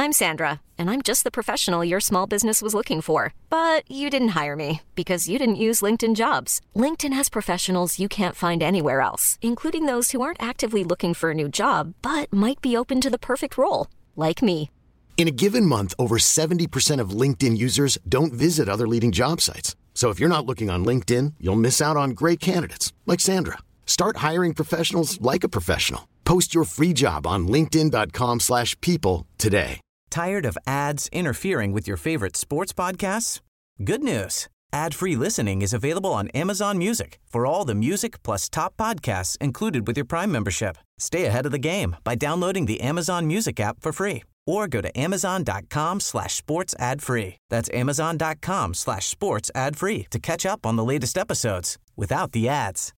I'm Sandra, and I'm just the professional your small business was looking for. But you didn't hire me because you didn't use LinkedIn Jobs. LinkedIn has professionals you can't find anywhere else, including those who aren't actively looking for a new job, but might be open to the perfect role, like me. In a given month, over 70% of LinkedIn users don't visit other leading job sites. So if you're not looking on LinkedIn, you'll miss out on great candidates like Sandra. Start hiring professionals like a professional. Post your free job on linkedin.com/people today. Tired of ads interfering with your favorite sports podcasts? Good news. Ad-free listening is available on Amazon Music for all the music plus top podcasts included with your Prime membership. Stay ahead of the game by downloading the Amazon Music app for free or go to amazon.com/sports ad free. That's amazon.com/sports ad free to catch up on the latest episodes without the ads.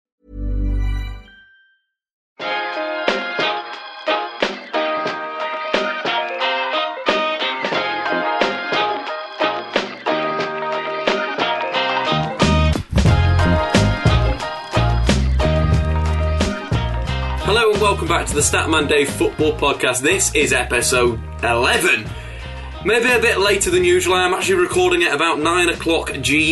Hello and welcome back to the Statman Dave Football Podcast. This is episode 11. Maybe a bit later than usual. I'm actually recording it about 9 o'clock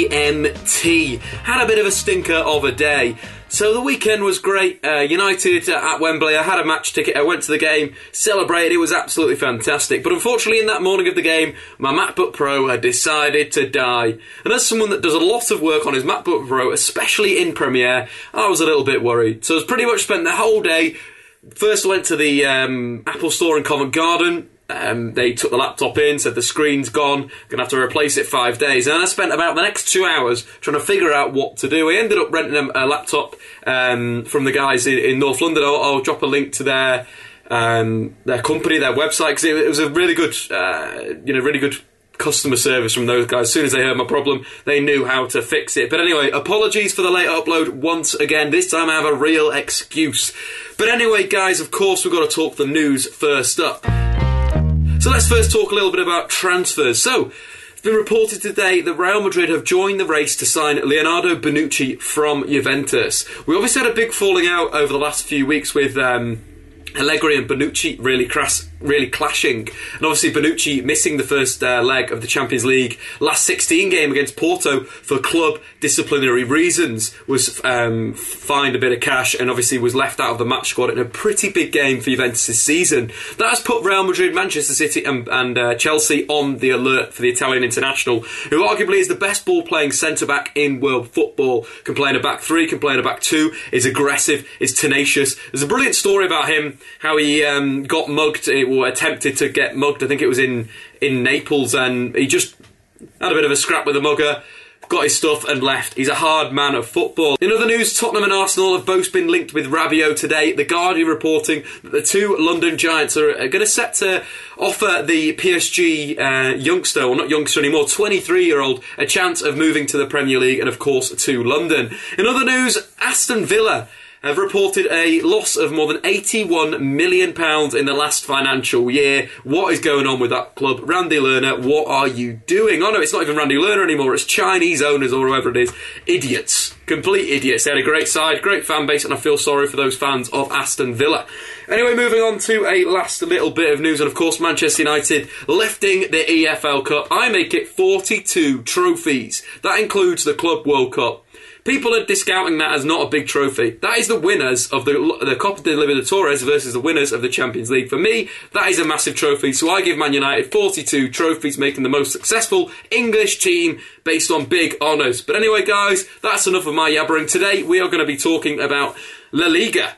GMT. Had a bit of a stinker of a day. So the weekend was great. United at Wembley. I had a match ticket. I went to the game, celebrated. It was absolutely fantastic. But unfortunately, in that morning of the game, my MacBook Pro had decided to die. And as someone that does a lot of work on his MacBook Pro, especially in Premiere, I was a little bit worried. So I was pretty much spent the whole day. First, I went to the Apple Store in Covent Garden. They took the laptop in, said the screen's gone, going to have to replace it 5 days. And I spent about the next 2 hours trying to figure out what to do. I ended up renting a laptop from the guys in North London. I'll drop a link to their company, their website, because it was a really good, really good customer service from those guys. As soon as they heard my problem, they knew how to fix it. But anyway, apologies for the late upload once again. This time I have a real excuse. But anyway, guys, of course we've got to talk the news first up. So let's first talk a little bit about transfers. So, it's been reported today that Real Madrid have joined the race to sign Leonardo Bonucci from Juventus. We obviously had a big falling out over the last few weeks with Allegri and Bonucci really clashing. And obviously Bonucci missing the first leg of the Champions League last 16 game against Porto for club disciplinary reasons, was fined a bit of cash and obviously was left out of the match squad in a pretty big game for Juventus' season. That has put Real Madrid, Manchester City and Chelsea on the alert for the Italian international, who arguably is the best ball-playing centre-back in world football. Can play in a back three, can play in a back two, is aggressive, is tenacious. There's a brilliant story about him, how he got mugged, or attempted to get mugged. I think it was in Naples, and he just had a bit of a scrap with the mugger, got his stuff and left. He's a hard man of football. In other news, Tottenham and Arsenal have both been linked with Rabiot today. The Guardian reporting that the two London Giants are going to set to offer the PSG youngster, or not youngster anymore, 23-year-old, a chance of moving to the Premier League and of course to London. In other news, Aston Villa have reported a loss of more than £81 million in the last financial year. What is going on with that club? Randy Lerner, what are you doing? Oh no, it's not even Randy Lerner anymore, it's Chinese owners or whoever it is. Idiots. Complete idiots. They had a great side, great fan base, and I feel sorry for those fans of Aston Villa. Anyway, moving on to a last little bit of news, and of course Manchester United lifting the EFL Cup. I make it 42 trophies. That includes the Club World Cup. People are discounting that as not a big trophy. That is the winners of the Copa de Libertadores versus the winners of the Champions League. For me, that is a massive trophy, so I give Man United 42 trophies, making the most successful English team based on big honours. But anyway, guys, that's enough of my yabbering. Today, we are going to be talking about La Liga.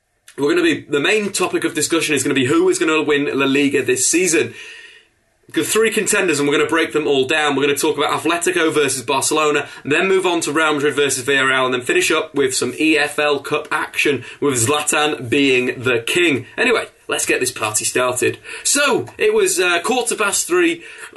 The main topic of discussion is going to be who is going to win La Liga this season. We've got three contenders and we're going to break them all down. We're going to talk about Atletico versus Barcelona, then move on to Real Madrid versus Villarreal, and then finish up with some EFL Cup action with Zlatan being the king. Anyway, let's get this party started. So, it was 3:15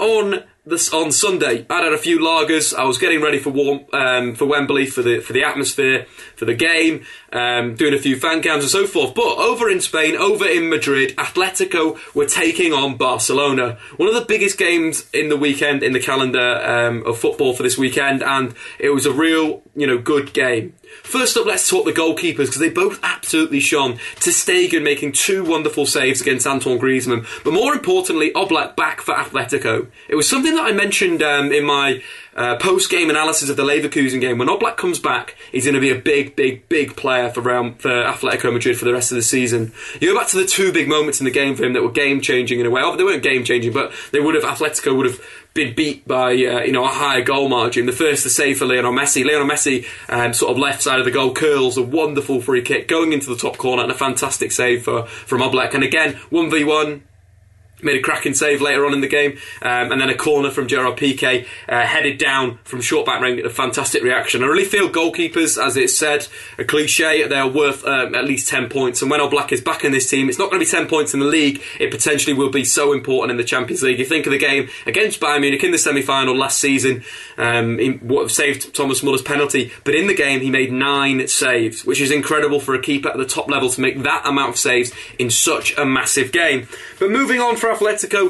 on Sunday. I'd had a few lagers. I was getting ready for Wembley, for the atmosphere, for the game, doing a few fan cams and so forth. But over in Spain, over in Madrid, Atletico were taking on Barcelona. One of the biggest games in the weekend, in the calendar of football for this weekend, and it was a real, good game. First up, let's talk the goalkeepers, because they both absolutely shone. Ter Stegen making 2 wonderful saves against Antoine Griezmann, but more importantly, Oblak back for Atletico. It was something that I mentioned in my post-game analysis of the Leverkusen game. When Oblak comes back, he's going to be a big player for Atletico Madrid for the rest of the season. You go back to the 2 big moments in the game for him that were game-changing in a way. They weren't game-changing, but Atletico would have been beat by a higher goal margin. The first, the save for Lionel Messi. Lionel Messi, sort of left side of the goal, curls a wonderful free kick going into the top corner, and a fantastic save from Oblak. And again, 1v1. Made a cracking save later on in the game, and then a corner from Gerard Piqué, headed down from short back range. A fantastic reaction. I really feel goalkeepers, as it's said, a cliche, they are worth at least 10 points. And when Oblak is back in this team, it's not going to be 10 points in the league. It potentially will be so important in the Champions League. You think of the game against Bayern Munich in the semi-final last season, he saved Thomas Muller's penalty, but in the game he made 9 saves, which is incredible for a keeper at the top level to make that amount of saves in such a massive game. But moving on for Atletico,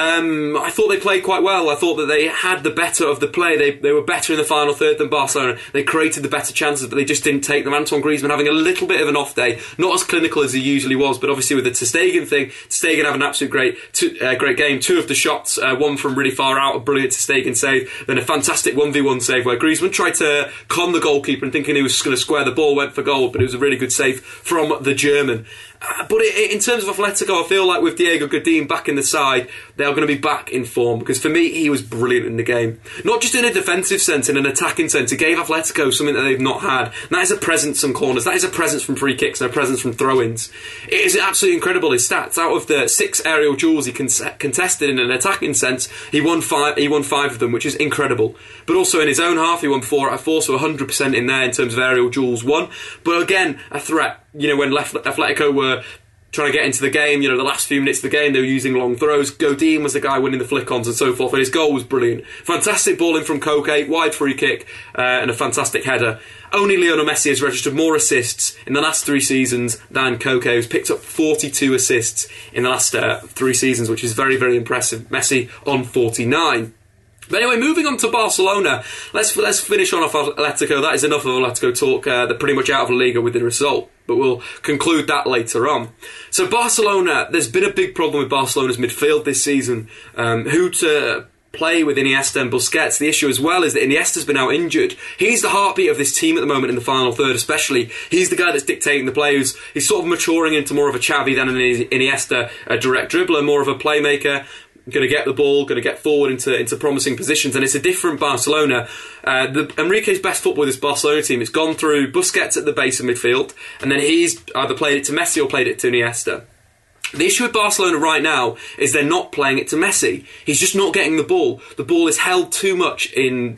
I thought they played quite well. I thought that they had the better of the play. They were better in the final third than Barcelona. They created the better chances, but they just didn't take them. Antoine Griezmann having a little bit of an off day, not as clinical as he usually was, but obviously with the Ter Stegen thing, Ter Stegen having an absolute great game. 2 of the shots, one from really far out, a brilliant Ter Stegen save, then a fantastic 1v1 save where Griezmann tried to con the goalkeeper and thinking he was going to square the ball, went for goal, but it was a really good save from the German. But in terms of Atletico, I feel like with Diego Godin back in the side, they are going to be back in form, because for me, he was brilliant in the game. Not just in a defensive sense, in an attacking sense. He gave Atletico something that they've not had. And that is a presence from corners. That is a presence from free kicks and a presence from throw-ins. It is absolutely incredible, his stats. Out of the 6 aerial duels he contested in an attacking sense, he won 5 of them, which is incredible. But also in his own half, he won 4 out of 4, so 100% in there in terms of aerial duels won. But again, a threat. When Atletico were trying to get into the game, the last few minutes of the game, they were using long throws. Godin was the guy winning the flick-ons and so forth, and his goal was brilliant. Fantastic ball in from Koke, wide free kick, and a fantastic header. Only Lionel Messi has registered more assists in the last 3 seasons than Koke, who's picked up 42 assists in the last 3 seasons, which is very, very impressive. Messi on 49. But anyway, moving on to Barcelona, let's finish on off Atletico. That is enough of Atletico talk. They're pretty much out of La Liga with the result, but we'll conclude that later on. So Barcelona, there's been a big problem with Barcelona's midfield this season. Who to play with Iniesta and Busquets. The issue as well is that Iniesta's been out injured. He's the heartbeat of this team at the moment in the final third especially. He's the guy that's dictating the play. He's sort of maturing into more of a Xavi than an Iniesta, a direct dribbler, more of a playmaker. Going to get the ball, going to get forward into promising positions, and it's a different Barcelona. Enrique's best football with this Barcelona team, it's gone through Busquets at the base of midfield, and then he's either played it to Messi or played it to Iniesta. The issue with Barcelona right now is they're not playing it to Messi. He's just not getting the ball. The ball is held too much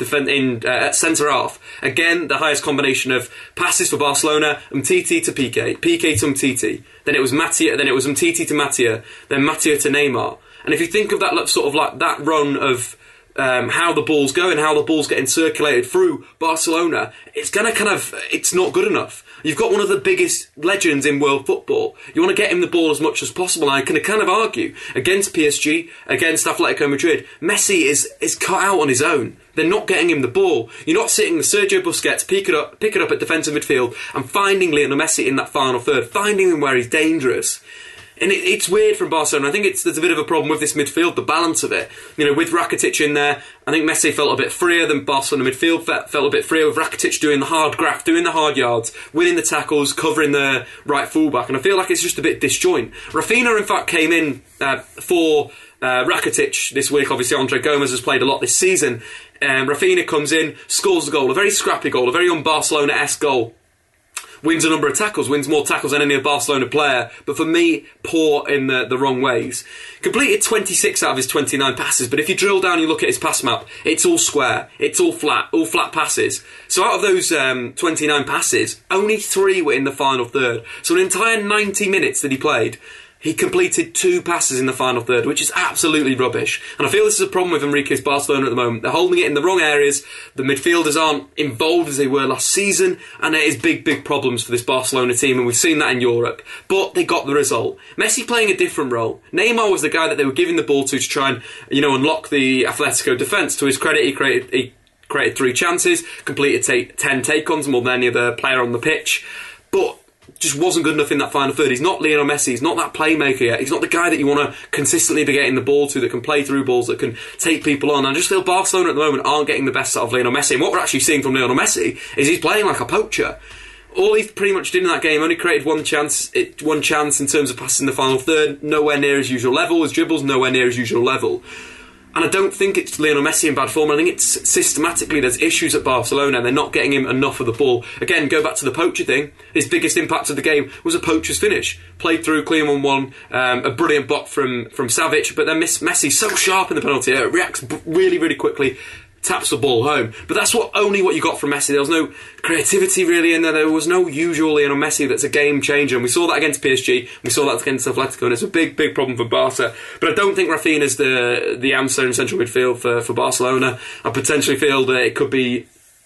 at centre half. Again, the highest combination of passes for Barcelona: Umtiti to Piqué, Piqué to Umtiti. Then it was Matia. Then it was Umtiti to Matia. Then Matia to Neymar. And if you think of that sort of like that run of how the ball's going, how the ball's getting circulated through Barcelona, it's going to it's not good enough. You've got one of the biggest legends in world football. You want to get him the ball as much as possible. And I can kind of argue against PSG, against Atletico Madrid, Messi is cut out on his own. They're not getting him the ball. You're not sitting Sergio Busquets, pick it up at defensive midfield and finding Lionel Messi in that final third, finding him where he's dangerous. And it's weird from Barcelona. I think there's a bit of a problem with this midfield, the balance of it. With Rakitic in there, I think Messi felt a bit freer than Barcelona midfield felt a bit freer, with Rakitic doing the hard graft, doing the hard yards, winning the tackles, covering the right fullback. And I feel like it's just a bit disjoint. Rafinha, in fact, came in for Rakitic this week. Obviously, Andre Gomez has played a lot this season. Rafinha comes in, scores the goal, a very scrappy goal, a very un-Barcelona-esque goal. Wins a number of tackles, wins more tackles than any Barcelona player, but for me, poor in the wrong ways. Completed 26 out of his 29 passes, but if you drill down and you look at his pass map, it's all square, it's all flat passes. So out of those 29 passes, only 3 were in the final third. So an entire 90 minutes that he played, he completed 2 passes in the final third, which is absolutely rubbish. And I feel this is a problem with Enrique's Barcelona at the moment. They're holding it in the wrong areas. The midfielders aren't involved as they were last season. And there is big problems for this Barcelona team. And we've seen that in Europe. But they got the result. Messi playing a different role. Neymar was the guy that they were giving the ball to try and, unlock the Atletico defence. To his credit, he created 3 chances, completed 10 take-ons, more than any other player on the pitch, but just wasn't good enough in that final third. He's not Lionel Messi, he's not that playmaker yet, he's not the guy that you want to consistently be getting the ball to, that can play through balls, that can take people on. I just feel Barcelona at the moment aren't getting the best out of Lionel Messi, and what we're actually seeing from Lionel Messi is he's playing like a poacher. All he pretty much did in that game, only created one chance in terms of passing the final third, nowhere near his usual level. His dribbles nowhere near his usual level. And I don't think it's Lionel Messi in bad form. I think it's systematically there's issues at Barcelona and they're not getting him enough of the ball. Again, go back to the poacher thing. His biggest impact of the game was a poacher's finish. Played through, clean 1-1, a brilliant block from Savic, but then Messi so sharp in the penalty area, reacts really, really quickly, taps the ball home. But that's only what you got from Messi. There was no creativity really in there. There was no usual Lionel Messi that's a game changer. And we saw that against PSG. We saw that against Atletico. And it's a big, big problem for Barca. But I don't think Rafinha's the answer in central midfield for Barcelona. I potentially feel that it could be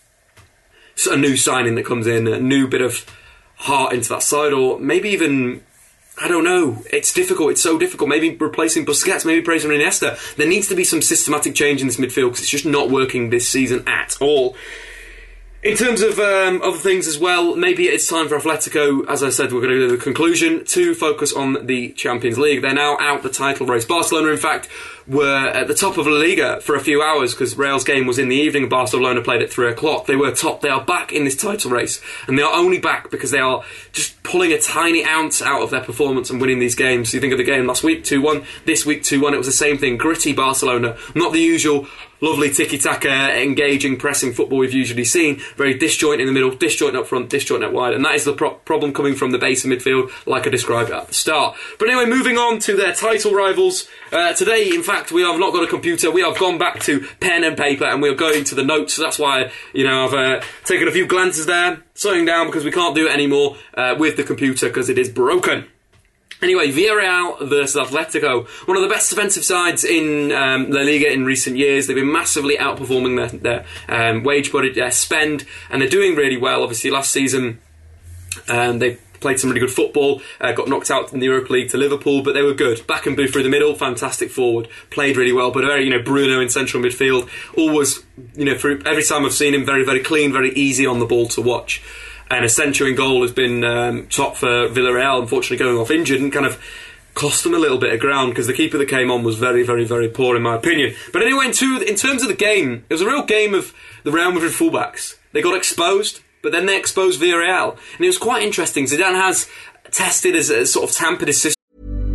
a new signing that comes in, a new bit of heart into that side, or maybe even, I don't know. It's difficult. It's so difficult. Maybe replacing Busquets, maybe replacing Iniesta. There needs to be some systematic change in this midfield because it's just not working this season at all. In terms of other things as well, maybe it's time for Atletico, as I said, we're going to do the conclusion, to focus on the Champions League. They're now out the title race. Barcelona, in fact, were at the top of La Liga for a few hours because Real's game was in the evening and Barcelona played at 3 o'clock. They were top. They are back in this title race, and they are only back because they are just pulling a tiny ounce out of their performance and winning these games. So you think of the game last week, 2-1, this week 2-1, it was the same thing. Gritty Barcelona, not the usual lovely tiki-taka, engaging, pressing football we've usually seen. Very disjoint in the middle, disjoint up front, disjoint out wide. And that is the problem coming from the base of midfield, like I described at the start. But anyway, moving on to their title rivals. Today, in fact, we have not got a computer. We have gone back to pen and paper and we are going to the notes. So that's why, I've taken a few glances there, slowing down because we can't do it anymore with the computer because it is broken. Anyway, Villarreal versus Atletico, one of the best defensive sides in La Liga in recent years. They've been massively outperforming their wage budget, their spend, and they're doing really well. Obviously, last season they played some really good football, got knocked out in the Europa League to Liverpool, but they were good. Back and Boo through the middle, fantastic forward, played really well, but very, Bruno in central midfield, always, through every time I've seen him, very, very clean, very easy on the ball to watch. And Asensio in goal has been top for Villarreal, unfortunately going off injured, and kind of cost them a little bit of ground because the keeper that came on was very, very, very poor in my opinion. But anyway, in terms of the game, it was a real game of the Real Madrid fullbacks. They got exposed, but then they exposed Villarreal. And it was quite interesting. Zidane has tested as sort of tampered his system.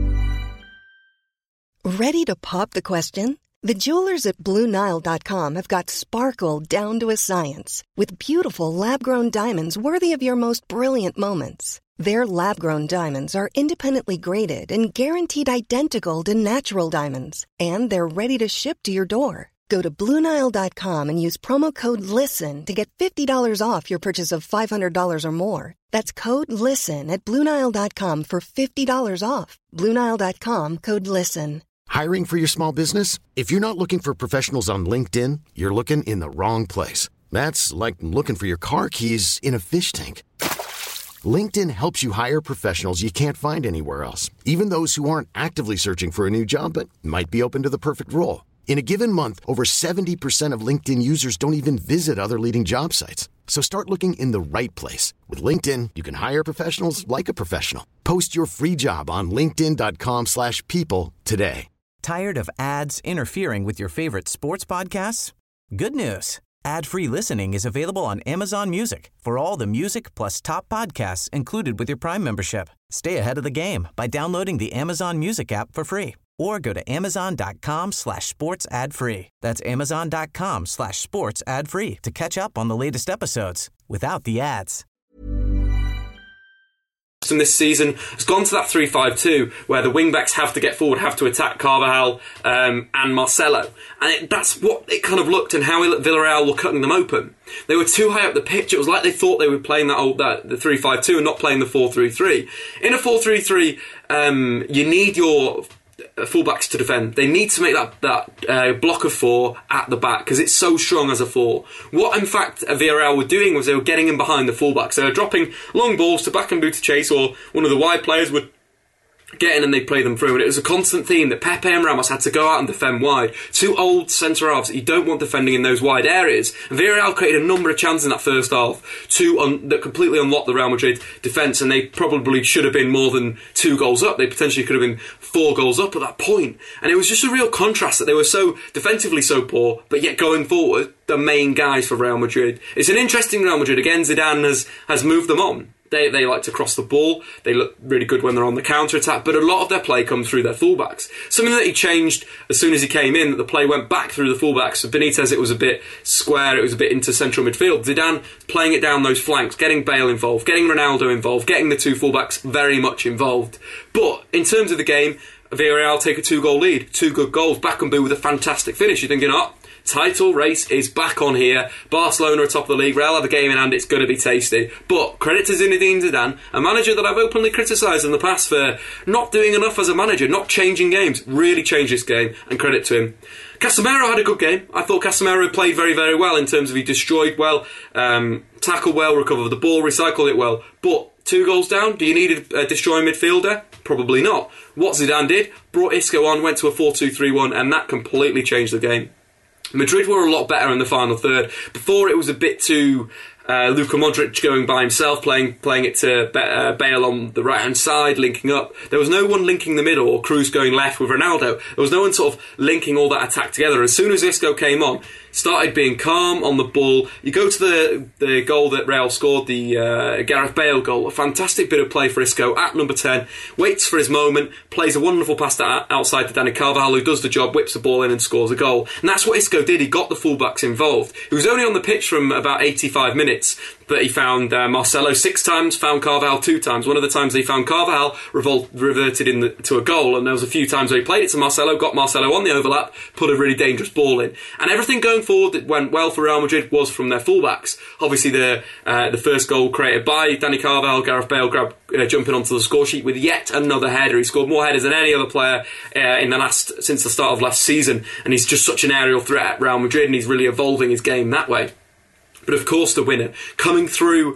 Ready to pop the question? The jewelers at BlueNile.com have got sparkle down to a science with beautiful lab-grown diamonds worthy of your most brilliant moments. Their lab-grown diamonds are independently graded and guaranteed identical to natural diamonds, and they're ready to ship to your door. Go to BlueNile.com and use promo code LISTEN to get $50 off your purchase of $500 or more. That's code LISTEN at BlueNile.com for $50 off. BlueNile.com, code LISTEN. Hiring for your small business? If you're not looking for professionals on LinkedIn, you're looking in the wrong place. That's like looking for your car keys in a fish tank. LinkedIn helps you hire professionals you can't find anywhere else, even those who aren't actively searching for a new job but might be open to the perfect role. In a given month, over 70% of LinkedIn users don't even visit other leading job sites. So start looking in the right place. With LinkedIn, you can hire professionals like a professional. Post your free job on linkedin.com/people today. Tired of ads interfering with your favorite sports podcasts? Good news. Ad-free listening is available on Amazon Music for all the music plus top podcasts included with your Prime membership. Stay ahead of the game by downloading the Amazon Music app for free or go to amazon.com/sports ad free. That's amazon.com/sports ad free to catch up on the latest episodes without the ads. This season has gone to that 3-5-2 where the wing-backs have to get forward, have to attack Carvajal and Marcelo, and that's what it kind of looked and how Villarreal were cutting them open. They were too high up the pitch. It was like they thought they were playing the 3-5-2 and not playing the 4-3-3. In a 4-3-3 you need your fullbacks to defend. They need to make that block of 4 at the back because it's so strong as a 4. What in fact Villarreal were doing was they were getting in behind the fullbacks. They were dropping long balls to Bakambu to chase, or one of the wide players would get in and they play them through, and it was a constant theme that Pepe and Ramos had to go out and defend wide. Two old centre-halves that you don't want defending in those wide areas. And Villarreal created a number of chances in that first half that completely unlocked the Real Madrid defence, and they probably should have been more than 2 goals up. They potentially could have been 4 goals up at that point. And it was just a real contrast that they were so defensively so poor, but yet going forward, the main guys for Real Madrid. It's an interesting Real Madrid. Again, Zidane has moved them on. They like to cross the ball. They look really good when they're on the counter-attack, but a lot of their play comes through their fullbacks. Something that he changed as soon as he came in, that the play went back through the fullbacks. For Benitez, it was a bit square, it was a bit into central midfield. Zidane playing it down those flanks, getting Bale involved, getting Ronaldo involved, getting the 2 fullbacks very much involved. But in terms of the game, Villarreal take a 2-goal lead, 2 good goals. Bakambu with a fantastic finish. You're thinking, title race is back on here. Barcelona are top of the league. Real have a game in hand. It's going to be tasty. But credit to Zinedine Zidane, a manager that I've openly criticised in the past for not doing enough as a manager, not changing games. Really changed this game, and credit to him. Casemiro had a good game. I thought Casemiro played very, very well in terms of he destroyed well, tackled well, recovered the ball, recycled it well. But 2 goals down, do you need a destroying midfielder? Probably not. What Zidane did, brought Isco on, went to a 4-2-3-1, and that completely changed the game. Madrid were a lot better in the final third. Before, it was a bit too Luka Modric going by himself, playing it to Bale on the right-hand side, linking up. There was no one linking the middle, or Cruz going left with Ronaldo. There was no one sort of linking all that attack together. As soon as Isco came on, started being calm on the ball. You go to the goal that Real scored, the Gareth Bale goal. A fantastic bit of play for Isco at number 10. Waits for his moment, plays a wonderful pass outside to Dani Carvajal, who does the job, whips the ball in and scores a goal. And that's what Isco did. He got the fullbacks involved. He was only on the pitch from about 85 minutes, but he found Marcelo 6 times, found Carvajal 2 times. One of the times he found Carvajal reverted to a goal, and there was a few times where he played it to Marcelo, got Marcelo on the overlap, put a really dangerous ball in. And everything going forward that went well for Real Madrid was from their fullbacks. Obviously, the first goal created by Dani Carvajal, Gareth Bale jumping onto the score sheet with yet another header. He scored more headers than any other player since the start of last season, and he's just such an aerial threat at Real Madrid, and he's really evolving his game that way. But of course, the winner coming through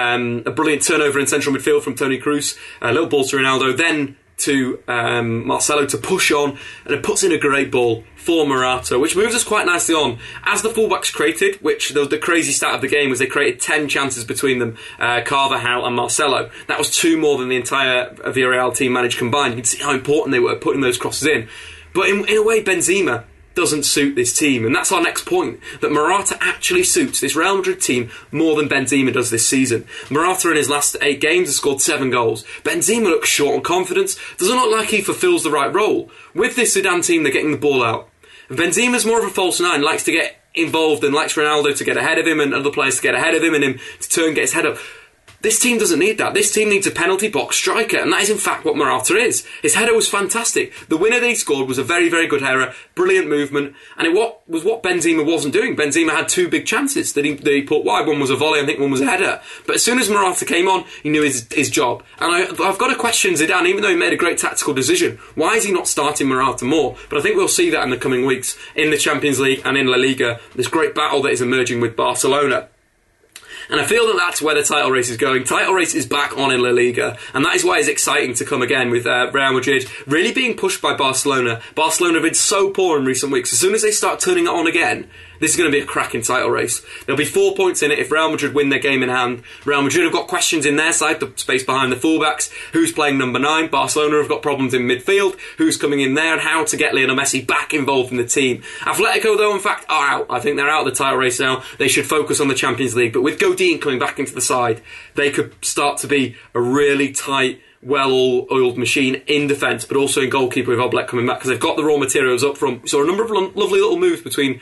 a brilliant turnover in central midfield from Toni Kroos, a little ball to Ronaldo, then to Marcelo to push on, and it puts in a great ball for Morata, which moves us quite nicely on. As the fullbacks created, which the crazy stat of the game was they created 10 chances between them, Carvajal and Marcelo. That was 2 more than the entire Villarreal team managed combined. You can see how important they were putting those crosses in. But in a way, Benzema doesn't suit this team, and that's our next point, that Morata actually suits this Real Madrid team more than Benzema does this season. Morata in his last 8 games has scored 7 goals. Benzema looks short on confidence, doesn't look like he fulfills the right role. With this Zidane team, they're getting the ball out. Benzema's more of a false 9, likes to get involved and likes Ronaldo to get ahead of him and other players to get ahead of him and him to turn, get his head up. This team doesn't need that. This team needs a penalty box striker, and that is in fact what Morata is. His header was fantastic. The winner that he scored was a very, very good header, brilliant movement, and it was what Benzema wasn't doing. Benzema had 2 big chances that he put wide. One was a volley, I think one was a header. But as soon as Morata came on, he knew his job. And I've got to question Zidane, even though he made a great tactical decision. Why is he not starting Morata more? But I think we'll see that in the coming weeks in the Champions League and in La Liga. This great battle that is emerging with Barcelona. And I feel that that's where the title race is going. Title race is back on in La Liga, and that is why it's exciting to come again with Real Madrid really being pushed by Barcelona. Barcelona have been so poor in recent weeks. As soon as they start turning it on again, this is going to be a cracking title race. There'll be 4 points in it if Real Madrid win their game in hand. Real Madrid have got questions in their side, the space behind the fullbacks, who's playing number 9. Barcelona have got problems in midfield, who's coming in there, and how to get Lionel Messi back involved in the team. Atletico, though, in fact, are out. I think they're out of the title race now. They should focus on the Champions League. But with Godin coming back into the side, they could start to be a really tight, well-oiled machine in defence, but also in goalkeeper with Oblak coming back, because they've got the raw materials up front. We saw a number of lovely little moves between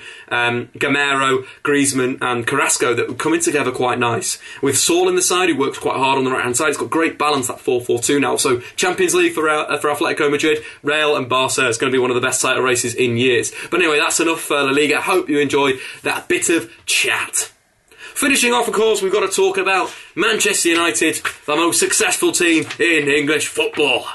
Gamero, Griezmann and Carrasco that were coming together quite nice. With Saul in the side, who works quite hard on the right-hand side, it's got great balance, that 4-4-2 now. So Champions League for Atletico Madrid, Real and Barca is going to be one of the best title races in years. But anyway, that's enough for La Liga. I hope you enjoyed that bit of chat. Finishing off, of course, we've got to talk about Manchester United, the most successful team in English football.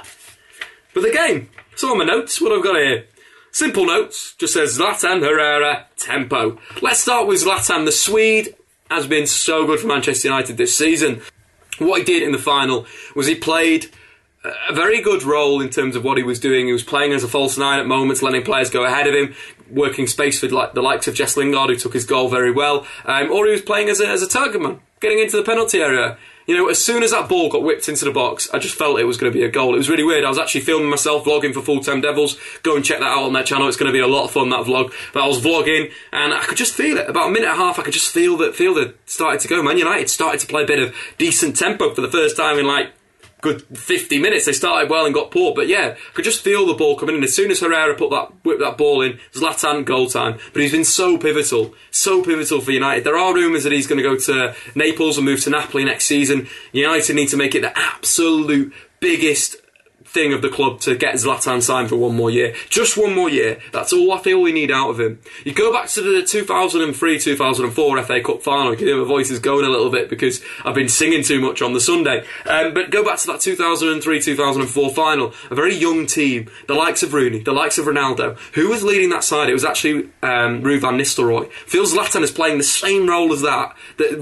But the game, so on my notes, what I've got here. Simple notes, just says Zlatan, Herrera, tempo. Let's start with Zlatan. The Swede has been so good for Manchester United this season. What he did in the final was he played a very good role in terms of what he was doing. He was playing as a false nine at moments, letting players go ahead of him, working space for the likes of Jess Lingard, who took his goal very well, or he was playing as a target man, getting into the penalty area. You know, as soon as that ball got whipped into the box, I just felt it was going to be a goal. It was really weird. I was actually filming myself, vlogging for Full Time Devils. Go and check that out on their channel. It's going to be a lot of fun, that vlog. But I was vlogging, and I could just feel it. About a minute and a half, I could just feel that it started to go. Man United started to play a bit of decent tempo for the first time in like good 50 minutes. They started well and got poor, but yeah, I could just feel the ball coming in. As soon as Herrera whipped that ball in, Zlatan, goal time. But he's been so pivotal for United. There are rumours that he's going to go to Naples and move to Napoli next season. United need to make it the absolute biggest thing of the club to get Zlatan signed for one more year. Just one more year. That's all I feel we need out of him. You go back to the 2003-2004 FA Cup final. You can hear my voice is going a little bit because I've been singing too much on the Sunday. But go back to that 2003-2004 final. A very young team. The likes of Rooney, the likes of Ronaldo. Who was leading that side? It was actually Ruud van Nistelrooy. Feels Zlatan is playing the same role as that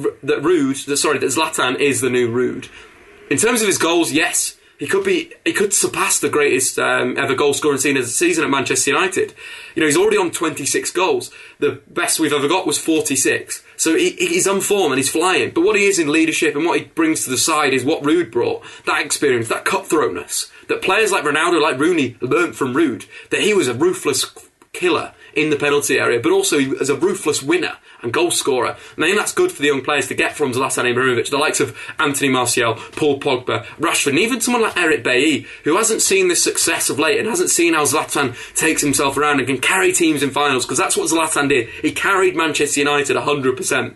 Zlatan is the new Ruud. In terms of his goals, yes, he could surpass the greatest ever goal scoring season at Manchester United. You know, he's already on 26 goals. The best we've ever got was 46. So he's on form and he's flying. But what he is in leadership and what he brings to the side is what Ruud brought. That experience, that cutthroatness. That players like Ronaldo, like Rooney, learnt from Ruud. That he was a ruthless killer in the penalty area, but also as a ruthless winner and goal scorer. And I think that's good for the young players to get from Zlatan Ibrahimovic, the likes of Anthony Martial, Paul Pogba, Rashford, and even someone like Eric Bailly, who hasn't seen this success of late and hasn't seen how Zlatan takes himself around and can carry teams in finals, because that's what Zlatan did. He carried Manchester United 100%.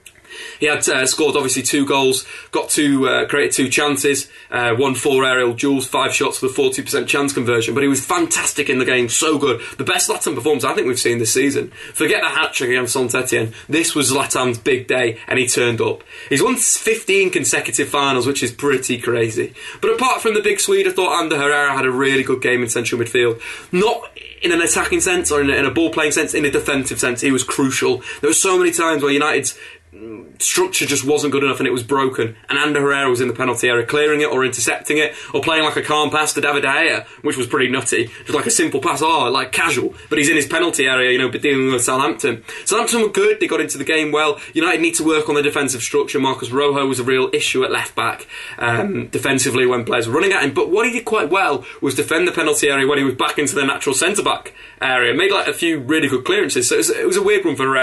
He had scored obviously 2 goals, created 2 chances, won 4 aerial duels, 5 shots with a 40% chance conversion. But he was fantastic in the game, so good. The best Zlatan performance I think we've seen this season. Forget the hat-trick against Saint-Etienne. This was Zlatan's big day, and he turned up. He's won 15 consecutive finals, which is pretty crazy. But apart from the big Swede, I thought Ander Herrera had a really good game in central midfield. Not in an attacking sense or in a ball-playing sense, in a defensive sense. He was crucial. There were so many times where United's structure just wasn't good enough and it was broken, and Ander Herrera was in the penalty area clearing it or intercepting it or playing like a calm pass to David De Gea, which was pretty nutty, just like a simple pass, like casual, but he's in his penalty area, you know, dealing with Southampton were good, they got into the game well. United need to work on the defensive structure. Marcos Rojo was a real issue at left back defensively when players were running at him, but what he did quite well was defend the penalty area when he was back into the natural centre back area, made like a few really good clearances, so it was a weird one for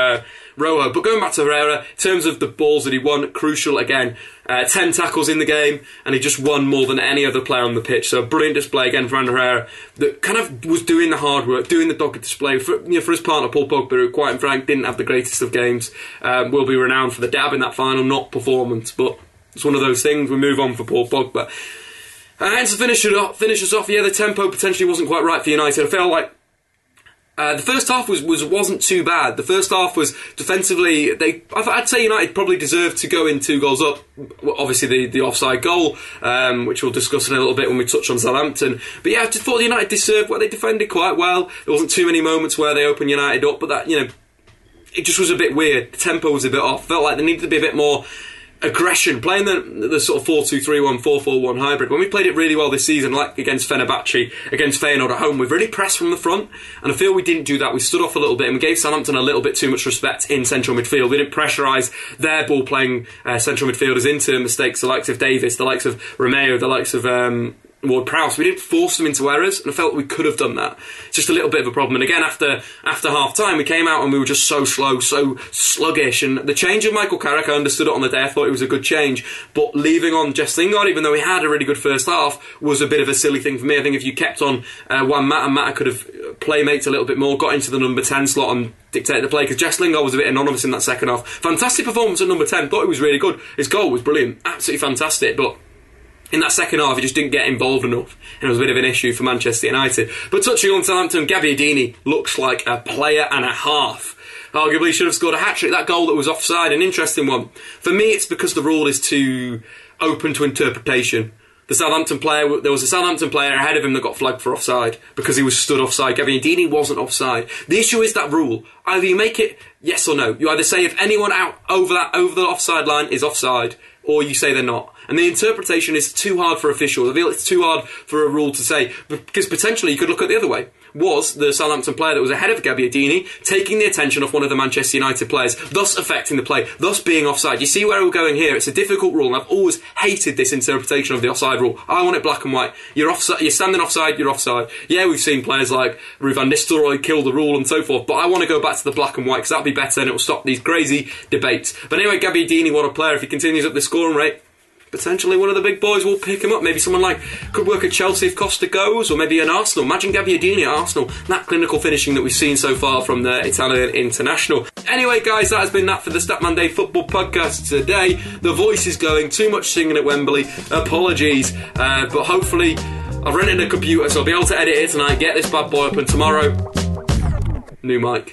Rojo. But going back to Herrera, in terms of the balls that he won, crucial again. 10 tackles in the game, and he just won more than any other player on the pitch. So a brilliant display again for Ander Herrera, that kind of was doing the hard work, doing the dogged display. For his partner Paul Pogba, who, quite frank, didn't have the greatest of games, will be renowned for the dab in that final, not performance. But it's one of those things. We move on for Paul Pogba. And to finish us off, yeah, the tempo potentially wasn't quite right for United. I felt like the first half wasn't too bad. The first half was defensively. I'd say United probably deserved to go in 2 goals up. Obviously, the offside goal, which we'll discuss in a little bit when we touch on Southampton. But yeah, I just thought United deserved. Well, they defended quite well. There wasn't too many moments where they opened United up, but that, you know, it just was a bit weird. The tempo was a bit off. Felt like there needed to be a bit more aggression, playing the sort of 4-2-3-1, 4-4-1 hybrid. When we played it really well this season, like against Fenerbahce, against Feyenoord at home, we've really pressed from the front, and I feel we didn't do that. We stood off a little bit, and we gave Southampton a little bit too much respect in central midfield. We didn't pressurise their ball-playing central midfielders into mistakes, the likes of Davis, the likes of Romeo, the likes of Ward-Prowse. We didn't force them into errors, and I felt we could have done that. It's just a little bit of a problem. And again, after half-time, we came out and we were just so slow, so sluggish. And the change of Michael Carrick, I understood it on the day. I thought it was a good change. But leaving on Jess Lingard, even though he had a really good first half, was a bit of a silly thing for me. I think if you kept on Juan Mata could have playmates a little bit more, got into the number 10 slot and dictated the play, because Jess Lingard was a bit anonymous in that second half. Fantastic performance at number 10. Thought it was really good. His goal was brilliant. Absolutely fantastic. But in that second half, he just didn't get involved enough, and it was a bit of an issue for Manchester United. But touching on Southampton, Gabbiadini looks like a player and a half. Arguably should have scored a hat-trick. That goal that was offside, an interesting one. For me, it's because the rule is too open to interpretation. There was a Southampton player ahead of him that got flagged for offside because he was stood offside. Gabbiadini wasn't offside. The issue is that rule. Either you make it yes or no. You either say if anyone out over the offside line is offside, or you say they're not. And the interpretation is too hard for officials. I feel it's too hard for a rule to say, because potentially you could look at the other way. Was the Southampton player that was ahead of Gabbiadini taking the attention off one of the Manchester United players, thus affecting the play, thus being offside? You see where we're going here? It's a difficult rule, and I've always hated this interpretation of the offside rule. I want it black and white. You're offside, you're standing offside, you're offside. Yeah, we've seen players like Ruud van Nistelrooy kill the rule and so forth, but I want to go back to the black and white because that'll be better and it will stop these crazy debates. But anyway, Gabbiadini, what a player. If he continues up the scoring rate, potentially one of the big boys will pick him up. Maybe someone like could work at Chelsea if Costa goes, or maybe an Arsenal. Imagine Gabbiadini at Arsenal. That clinical finishing that we've seen so far from the Italian international. Anyway, guys, that has been that for the Stat Monday Football Podcast today. The voice is going. Too much singing at Wembley. Apologies. But hopefully I've rented a computer, so I'll be able to edit it tonight, get this bad boy up, and tomorrow, new mic.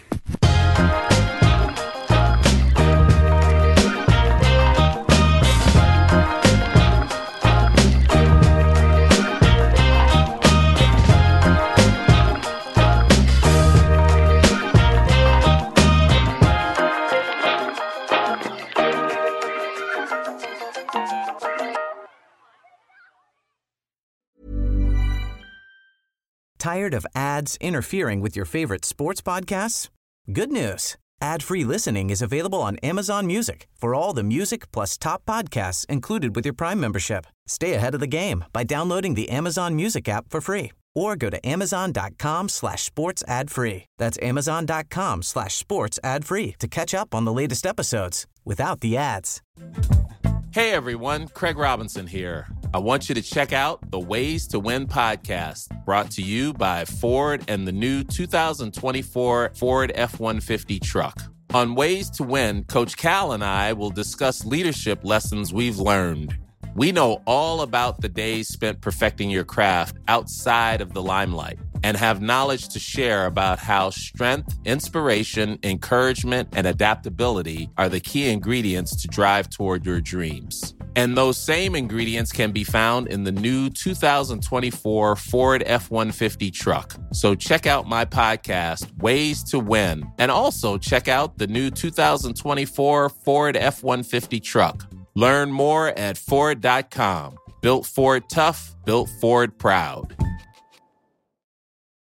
Tired of ads interfering with your favorite sports podcasts? Good news. Ad-free listening is available on Amazon Music for all the music plus top podcasts included with your Prime membership. Stay ahead of the game by downloading the Amazon Music app for free or go to amazon.com/sports ad free. That's amazon.com/sports ad free to catch up on the latest episodes without the ads. Hey everyone, Craig Robinson here. I want you to check out the Ways to Win podcast, brought to you by Ford and the new 2024 Ford F-150 truck. On Ways to Win, Coach Cal and I will discuss leadership lessons we've learned. We know all about the days spent perfecting your craft outside of the limelight and have knowledge to share about how strength, inspiration, encouragement, and adaptability are the key ingredients to drive toward your dreams. And those same ingredients can be found in the new 2024 Ford F-150 truck. So check out my podcast, Ways to Win, and also check out the new 2024 Ford F-150 truck. Learn more at Ford.com. Built Ford tough, built Ford proud.